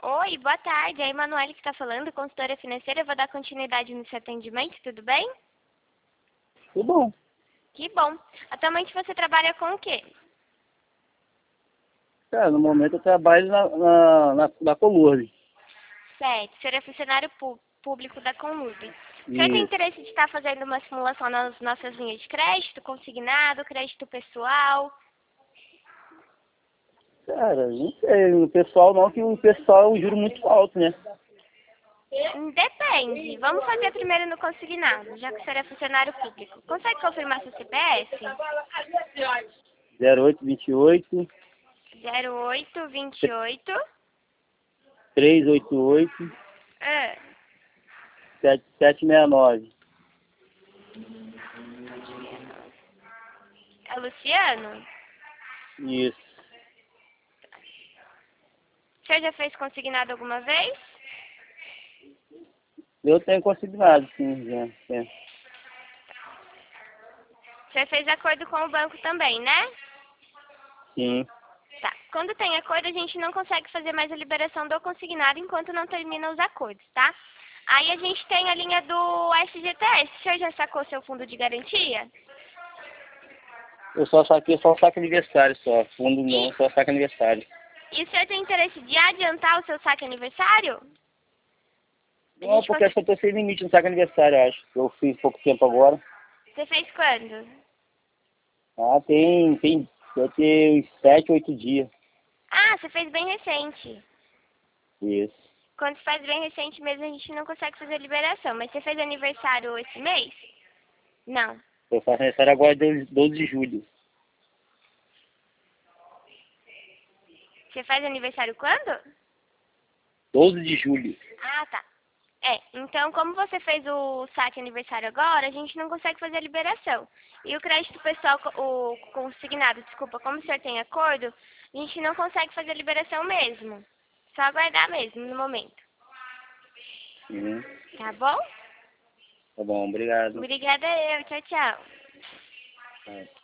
Oi, boa tarde. É a Emanuele que está falando, consultora financeira. Eu vou dar continuidade no seu atendimento, tudo bem? Tudo bom. Que bom. Atualmente você trabalha com o quê? Cara, no momento eu trabalho na Colurde. Certo, o senhor é funcionário público da Conlube. O senhor tem Isso. interesse de estar fazendo uma simulação nas nossas linhas de crédito, consignado, crédito pessoal? Cara, não sei, o pessoal não, que o pessoal é um juro muito alto, né? Depende. Vamos fazer primeiro no consignado, já que o senhor é funcionário público. Consegue confirmar seu CPF? 0828 0828 388 ah, 7769. é Luciano? Isso. O senhor já fez consignado alguma vez? Eu tenho consignado, sim, já. É. O senhor fez acordo com o banco também, né? Sim. Tá. Quando tem acordo, a gente não consegue fazer mais a liberação do consignado enquanto não termina os acordos, tá? Aí a gente tem a linha do FGTS. O senhor já sacou seu fundo de garantia? Eu só saquei só saque aniversário só. Fundo não, só saque aniversário. E o senhor tem interesse de adiantar o seu saque aniversário? Não, porque acho que eu tô sem limite no saque aniversário, eu acho. Eu fiz pouco tempo agora. Você fez quando? Ah, deve ter uns 7, 8 dias. Ah, você fez bem recente. Isso. Quando se faz bem recente mesmo, a gente não consegue fazer a liberação. Mas você fez aniversário esse mês? Não. Eu faço aniversário agora 12 de julho. Você faz aniversário quando? 12 de julho. Ah, tá. Então como você fez o saque aniversário agora, a gente não consegue fazer a liberação. E o crédito pessoal, o consignado, desculpa, como o senhor tem acordo, a gente não consegue fazer a liberação mesmo. Só aguardar mesmo no momento. Uhum. Tá bom? Tá bom, obrigado. Obrigada eu. Tchau, tchau. Tá.